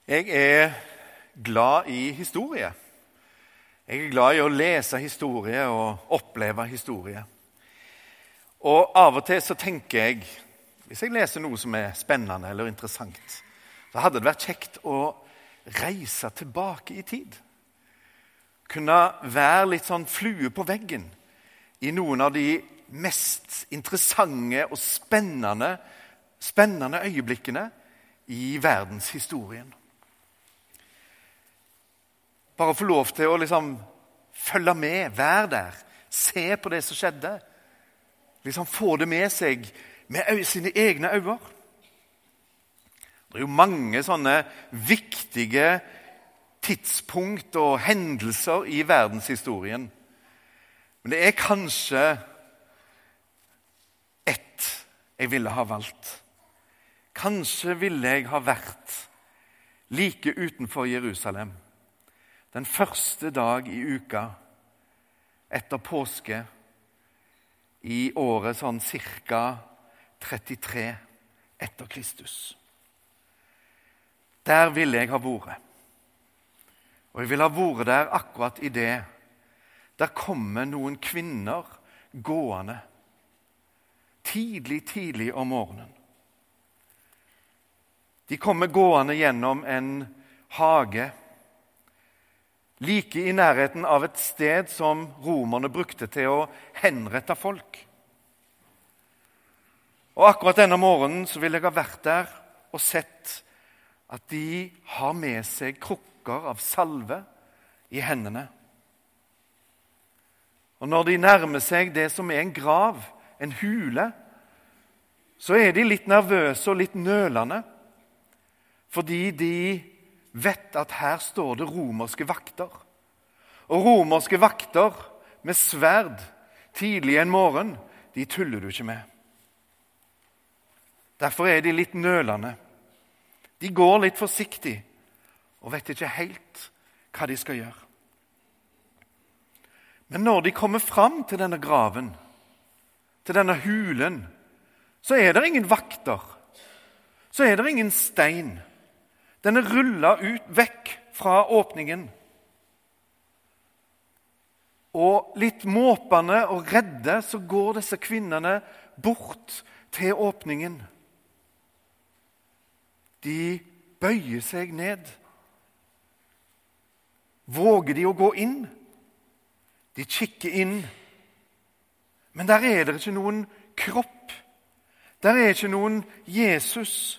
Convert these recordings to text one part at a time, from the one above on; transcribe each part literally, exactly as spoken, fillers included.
Jeg er glad i historie. Jeg er glad i å lese historie og oppleve historie. Og av og til så tenker jeg, hvis jeg leser noe som er spennende eller interessant, så hadde det vært kjekt å reise tilbake i tid. Kunne være litt sånn flue på veggen i noen av de mest interessante og spennende, spennende øyeblikkene i verdenshistorien. Bare få lov til å liksom følge med, være der, se på det som skjedde. Liksom få det med seg med sine egne øyne. Det er jo mange sånne viktige tidspunkt og hendelser i verdenshistorien. Men det er kanskje ett jeg ville ha valgt. Kanskje ville jeg ha vært like utenfor Jerusalem den første dag i uka etter påske i året sånn cirka trettitre etter Kristus. Der ville jeg ha vært. Og jeg ville ha vært der akkurat i det. Der kommer noen kvinner gående. Tidlig, tidlig om morgenen. De kommer gående gjennom en hage. Like i nærheten av et sted som romerne brukte til å henrette folk. Og akkurat denne morgenen så vil jeg ha vært der og sett at de har med seg krukker av salve i hendene. Og når de nærmer seg det som er en grav, en hule, så er de litt nervøse og litt nølende, fordi de vet at her står det romerske vakter. Og romerske vakter med sverd tidlig en morgen, de tuller du ikke med. Derfor er de litt nølende. De går litt forsiktig og vet ikke helt hva de skal gjøre. Men når de kommer fram til denne graven, til denne hulen, så er det ingen vakter. Så er det ingen stein. Den er rullet ut vekk fra åpningen. Og litt måpende og redde så går disse kvinnene bort til åpningen. De bøyer seg ned. Våger de å gå inn? De kikker inn. Men der er det ikke noen kropp. Der er ikke noen Jesus.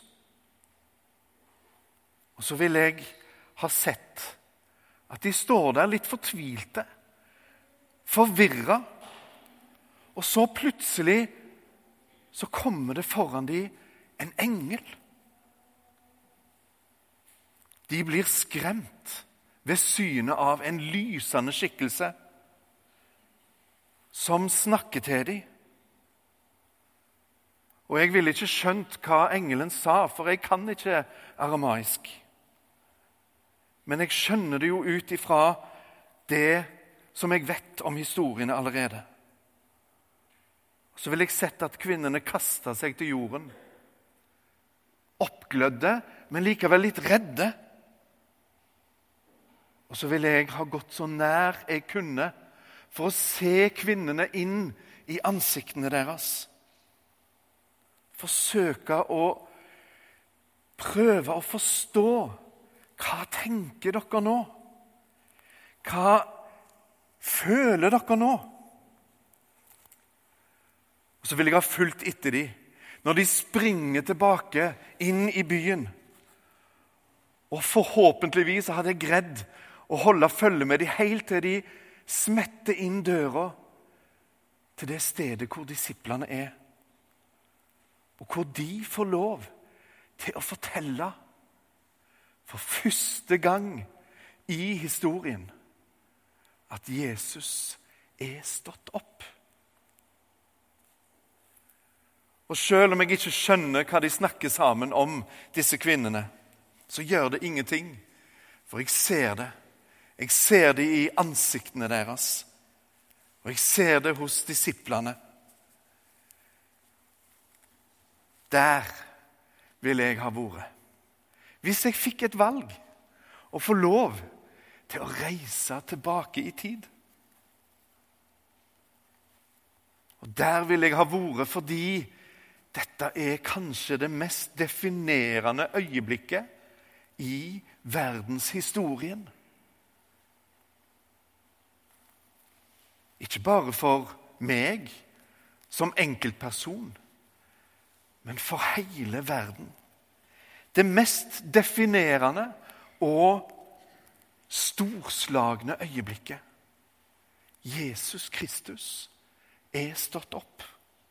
Og så vil jeg ha sett at de står der litt fortvilte, forvirret, og så plutselig så kommer det foran de en engel. De blir skremt ved synet av en lysende skikkelse som snakker til dem. Og jeg ville ikke skjønt hva engelen sa, for jeg kan ikke aramaisk. Men jeg skjønner det jo ut ifra det som jeg vet om historiene allerede. Så vil jeg sett at kvinnene kastet seg til jorden. Oppglødde, men likevel litt redde. Og så ville jeg ha gått så nær jeg kunne for å se kvinnene inn i ansiktene deres. Forsøke å prøve å forstå hva tenker dere nå? Hva føler dere nå? Og så vil jeg ha fulgt etter dem når de springer tilbake inn i byen. Og forhåpentligvis hadde jeg greid å holde følge med dem helt til de smetter inn døra til det stedet hvor disiplene er. Og hvor de får lov til å fortelle for første gang i historien at Jesus er stått opp. Og selv om jeg ikke skjønner hva de snakker sammen om, disse kvinnene, så gjør det ingenting, for jeg ser det. Jeg ser det i ansiktene deres, og jeg ser det hos disiplene. Der vil jeg ha vært. hvis jeg fikk et valg og få lov til å reise tilbake i tid. Og der vil jeg ha vært fordi dette er kanskje det mest definerende øyeblikket i verdenshistorien. Ikke bare for meg som enkeltperson, men for hele verden. Det mest definerende og storslagne øyeblikket. Jesus Kristus er stått opp.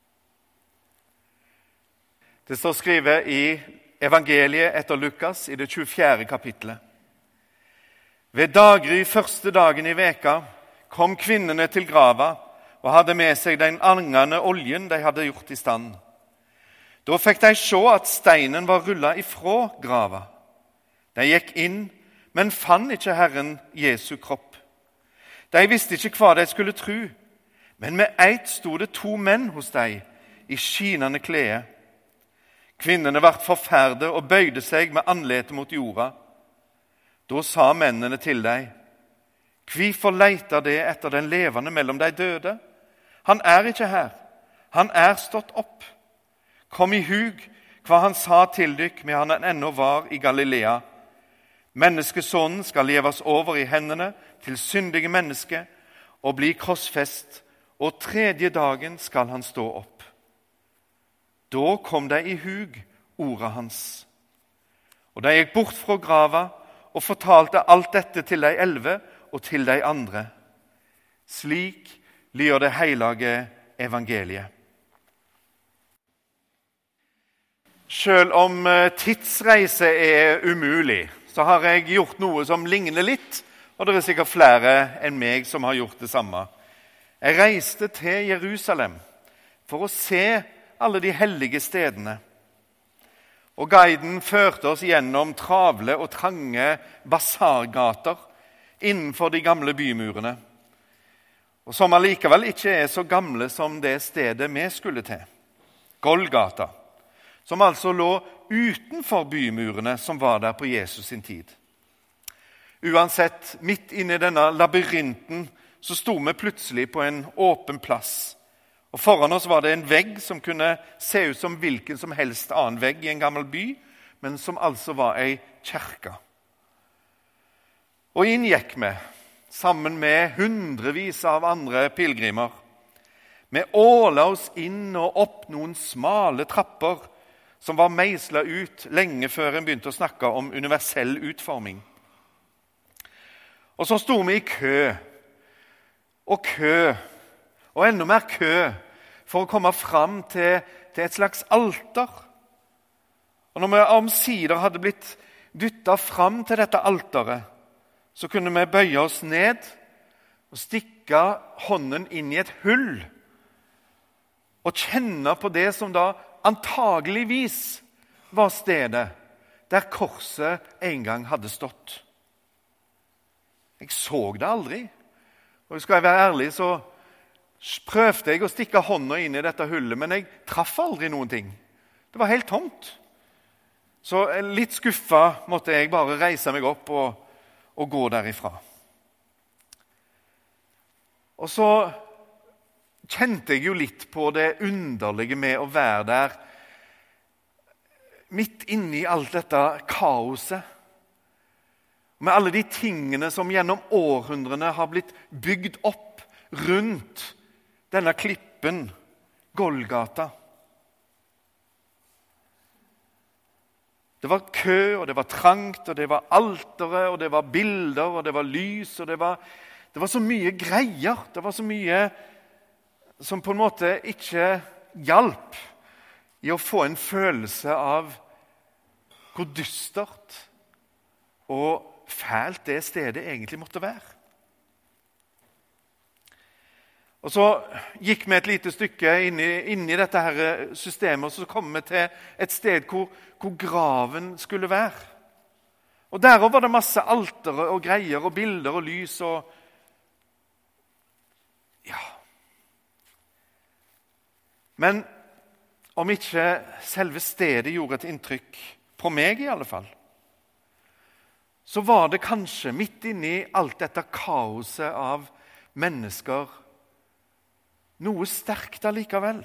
Det står skrevet i evangeliet etter Lukas i det tjuefjerde kapitlet. Ved daggry første dagen i veka kom kvinnene til grava og hadde med seg den angende oljen de hadde gjort i stand. Da fikk de se at steinen var rullet ifra grava. De gikk inn, men fann ikke Herren Jesu kropp. De visste ikke hva de skulle tro, men med eit stod det to menn hos dem i skinende klede. Kvinnene ble forferdet og bøyde seg med anletet mot jorda. Da sa mennene til dem: Hvorfor leter det etter den levende mellom de døde? Han er ikke her, han er stått opp. Kom i hug hva han sa til dykk med han ennå var i Galilea. Menneskesonen skal leves over i hendene til syndige mennesker og bli krossfest, og tredje dagen skal han stå opp. Da kom de i hug ordet hans. Og de gikk bort fra grava og fortalte alt dette til de elleve og til de andre. Slik lyder det hellige evangeliet. Selv om tidsreise er umulig, så har jeg gjort noe som ligner litt, og det er sikkert flere enn meg som har gjort det samme. Jeg reiste til Jerusalem for å se alle de hellige stedene. Og guiden førte oss gjennom travle og trange basargater innenfor de gamle bymurene, og som allikevel ikke er så gamle som det stedet vi skulle til, Golgata, som altså lå utenfor bymurene som var der på Jesus sin tid. Uansett, midt inne i denne labyrinten så sto vi plutselig på en åpen plass, og foran oss var det en vegg som kunne se ut som hvilken som helst annen vegg i en gammel by, men som altså var ei kirke. Og inn gikk vi, sammen med hundrevis av andre pilgrimer. Vi åla oss inn og opp noen smale trapper som var meislet ut lenge før en begynte å snakke om universell utforming. Og så sto vi i kø, og kø, og enda mer kø, for å komme fram til, til et slags alter. Og når vi omsider hadde blitt dyttet fram til dette alteret, så kunne vi bøye oss ned og stikke hånden inn i et hull og kjenne på det som da antageligvis var stedet der korset en gang hadde stått. Jeg så det aldri, og skal jeg være ærlig, så prøvde jeg å stikke hånda inn i dette hullet, men jeg traff aldri noen ting. Det var helt tomt. Så litt skuffet måtte jeg bare reise meg opp og og gå derifra. Og så kjente jeg jo litt på det underlige med å være der, midt inne i alt dette kaoset, med alle de tingene som gjennom århundrene har blitt bygd opp rundt denne klippen, Golgata. Det var kø, og det var trangt, og det var altere, og det var bilder, og det var lys, og det var, det var så mye greier. Det var så mye som på en måte ikke hjalp i å få en følelse av hvor dystert og fælt det stedet egentlig måtte være. Og så gikk vi et lite stykke inn i, inn i dette her systemet, og så kom vi til et sted hvor, hvor graven skulle være. Og der var det masse altere og greier og bilder og lys og ja. Men om ikke selve stedet gjorde et inntrykk, på meg i alle fall, så var det kanskje midt inne i alt dette kaoset av mennesker noe sterkt allikevel.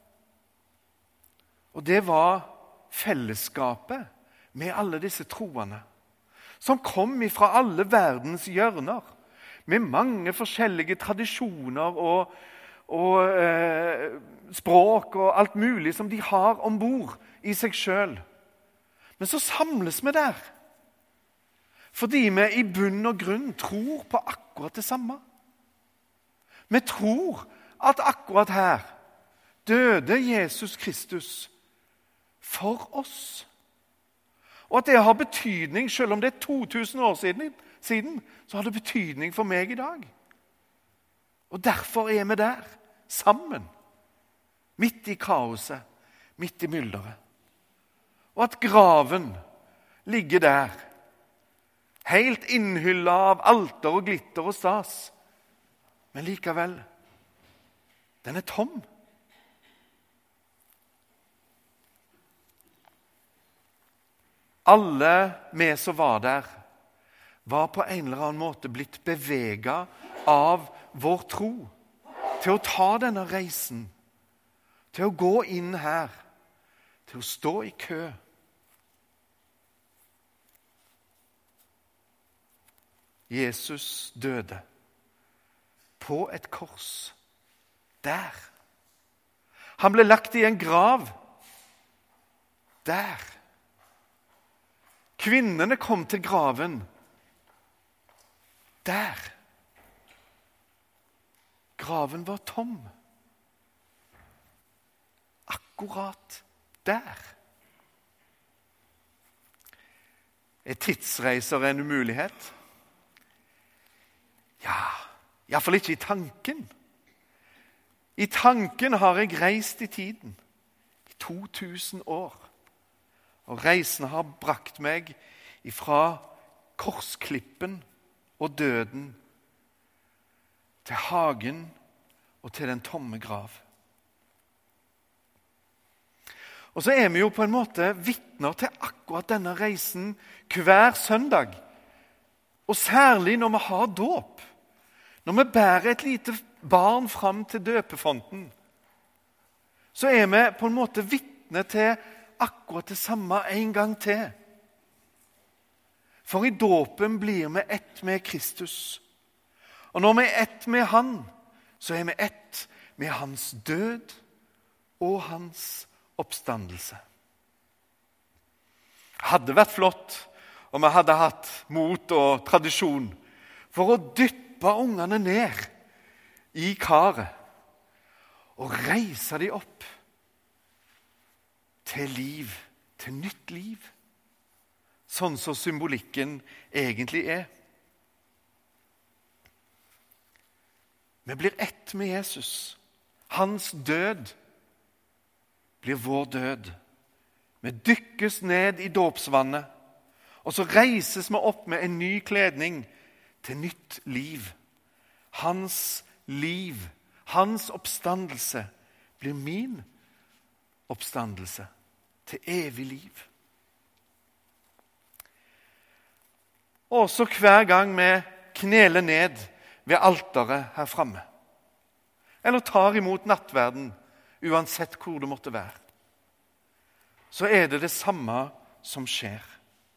Og det var fellesskapet med alle disse troende, som kom fra alle verdens hjørner, med mange forskjellige tradisjoner og, og eh, språk og alt mulig som de har ombord i seg selv. Men så samles vi der, fordi vi i bunn og grunn tror på akkurat det samme. Vi tror at akkurat her døde Jesus Kristus for oss. Og at det har betydning, selv om det er to tusen år siden, siden, så har det betydning for meg i dag. Og derfor er vi der, sammen, midt i kaoset, midt i mylderet. Og at graven ligger der, helt innhyllet av alter og glitter og stas. Men likevel, den er tom. Alle vi som var der, var på en eller annen måte blitt beveget av vår tro til å ta denne reisen, til å gå inn her, til å stå i kø. Jesus døde på et kors. Der. Han ble lagt i en grav. Der. Kvinnene kom til graven. Der. Graven var tom. Akkurat der. Er tidsreiser en umulighet? Ja, i hvert fall ikke i tanken. I tanken har jeg reist i tiden, i to tusen år. Og reisen har brakt meg ifra korsklippen og døden til hagen og til den tomme grav. Og så er vi jo på en måte vitner til akkurat denne reisen hver søndag. Og særlig når vi har dåp. Når vi bærer et lite barn fram til døpefonten, så er vi på en måte vitne til akkurat det samme en gang til. For i dåpen blir vi ett med Kristus. Og når vi er ett med han, så er vi ett med hans død og hans oppstandelse. Det hadde vært flott om vi hadde hatt mot og tradisjon for å dytte ungene ned i karet og reise de opp til liv, til nytt liv. Sånn som symbolikken egentlig er. Vi blir ett med Jesus. Hans død blir vår død. Vi dykkes ned i dåpsvannet, og så reises vi opp med en ny kledning til nytt liv. Hans liv, hans oppstandelse blir min oppstandelse til evig liv. Og så hver gang vi kneler ned ved alteret her framme, eller tar imot nattverden, uansett hvor det måtte være, så er det det samme som skjer.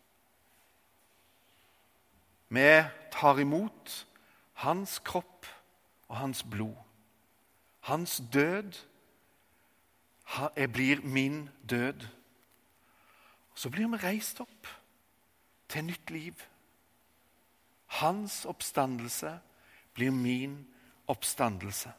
Vi tar imot hans kropp og hans blod. Hans død blir min død. Så blir vi reist opp til nytt liv. Hans oppstandelse blir min oppstandelse.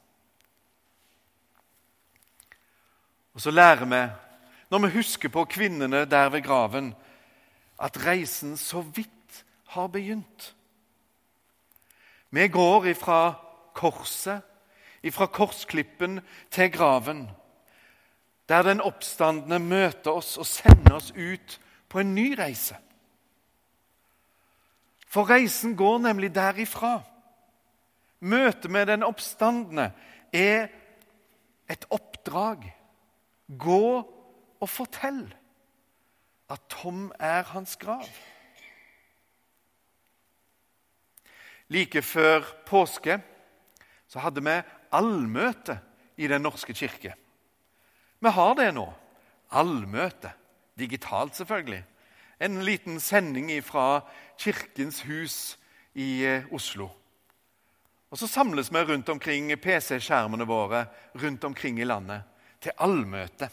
Og så lærer vi, når vi husker på kvinnene der ved graven, at reisen så vidt har begynt. Vi går ifra korset, ifra korsklippen til graven, der den oppstandende møter oss og sender oss ut på en ny reise. For reisen går nemlig derifra. Møtet med den oppstandende er et oppdrag. Gå og fortell at tom er hans grav. Like før påske så hadde vi allmøte i Den norske kirke. Vi har det nå. Allmøte. Digitalt selvfølgelig. En liten sending fra Kirkens hus i Oslo. Og så samles vi rundt omkring P C-skjermene våre rundt omkring i landet til allmøte.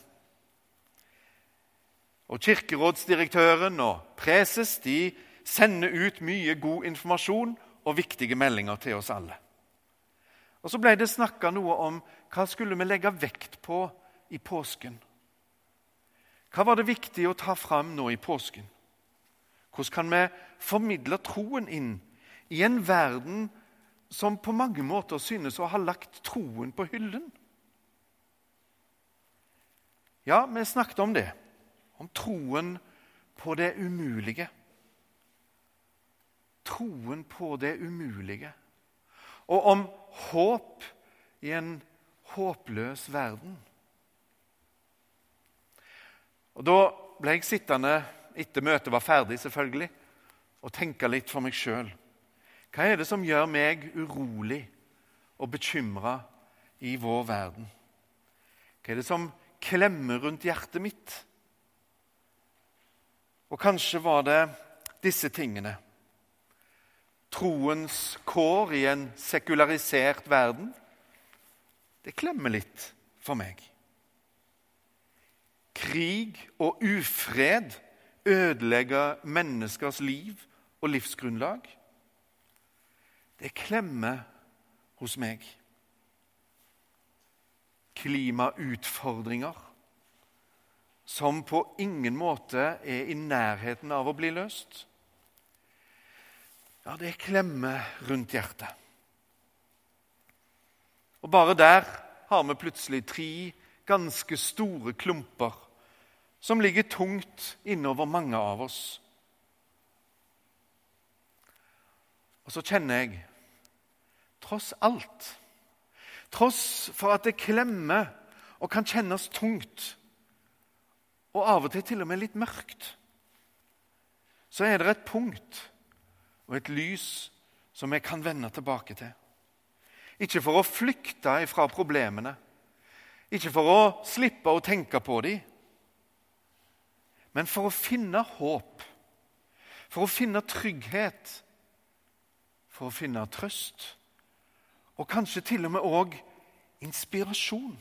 Og kirkerådsdirektøren og preses de sender ut mye god informasjon og viktige meldinger til oss alle. Og så ble det snakket noe om hva skulle vi legge vekt på i påsken. Hva var det viktig å ta fram nå i påsken? Hvordan kan vi formidle troen inn i en verden som på mange måter synes å ha lagt troen på hyllen? Ja, vi snakket om det. Om troen på det umulige. Troen på det umulige. Og om håp i en håpløs verden. Og da ble jeg sittende etter møtet var ferdig selvfølgelig, og tenke litt for meg selv. Hva er det som gjør meg urolig og bekymret i vår verden? Hva er det som klemmer rundt hjertet mitt? Og kanskje var det disse tingene. Troens kår i en sekularisert verden. Det klemmer litt for meg. Krig og ufred ødelegger menneskers liv og livsgrunnlag. Det klemmer hos meg. Klimautfordringer som på ingen måte er i nærheten av å bli løst. Ja, det klemmer rundt hjertet. Og bare der har vi plutselig tre ganske store klumper som ligger tungt innover mange av oss. Og så kjenner jeg, tross alt, tross for at det klemmer og kan kjennes tungt, og av og til til og med litt mørkt, så er det et punkt og et lys som jeg kan vende tilbake til. Ikke for å flykte ifra problemene, ikke for å slippe å tenke på dem, men for å finne håp, for å finne trygghet, for å finne trøst, og kanskje til og med også inspirasjon.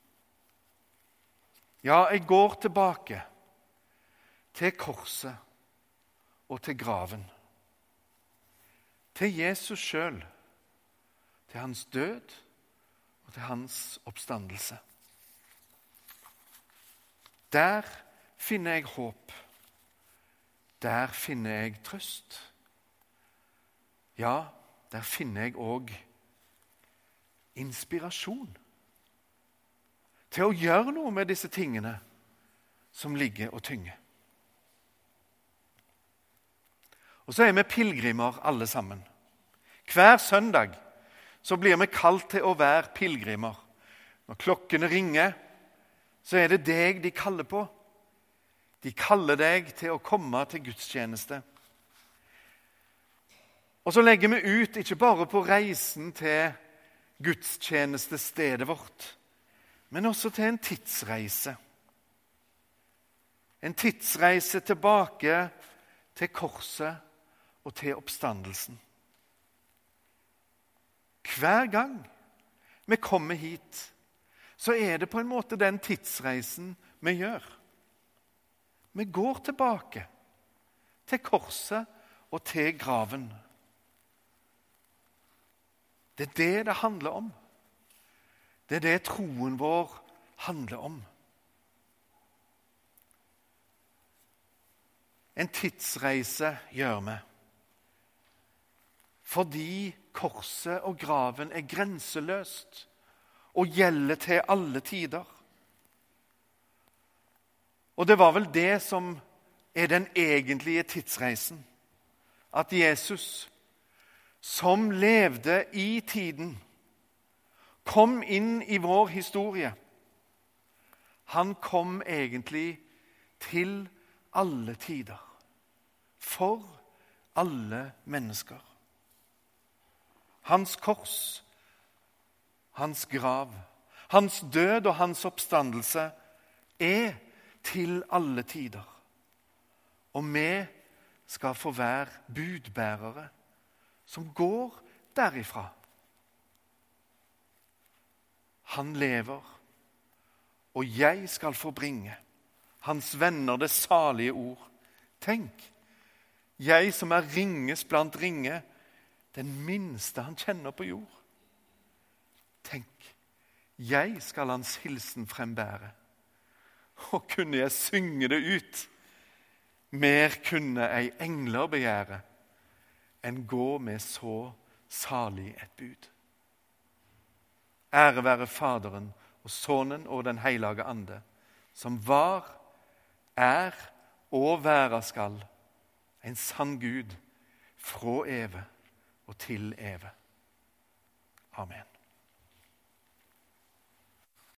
Ja, jeg går tilbake til korset og til graven, til Jesus selv, til hans død og til hans oppstandelse. Der finner jeg håp. Der finner jeg trøst. Ja, der finner jeg også inspirasjon til å gjøre noe med disse tingene som ligger og tynger. Og så er vi pilgrimer alle sammen. Hver søndag så blir vi kalt til å være pilgrimer. Når klokkene ringer, så er det deg de kaller på. De kaller deg til å komme til gudstjeneste. Og så legger vi ut ikke bare på reisen til gudstjenestestedet vårt, men også til en tidsreise. En tidsreise tilbake til korset og til oppstandelsen. Hver gang vi kommer hit, så er det på en måte den tidsreisen vi gjør. Vi går tilbake til korset og til graven. Det er det det handler om. Det er det troen vår handler om. En tidsreise gjør vi. Fordi korset og graven er grenseløst og gjelder til alle tider. Og det var vel det som er den egentlige tidsreisen. At Jesus, som levde i tiden, kom inn i vår historie. Han kom egentlig til alle tider. For alle mennesker. hans kors, hans grav, hans død og hans oppstandelse er til alle tider. Og vi skal få være budbærere som går derifra. Han lever, og jeg skal få bringe hans venner det salige ord. Tenk, jeg som er ringes blant ringe, den minste han kjenner på jord. Tenk, jeg skal hans hilsen frembære, og kunne jeg synge det ut, mer kunne ei engler begjære, enn gå med så salig et bud. Ære være Faderen og Sønnen og den hellige ande, som var, er og være skal, en sann Gud, fra evig og til evig.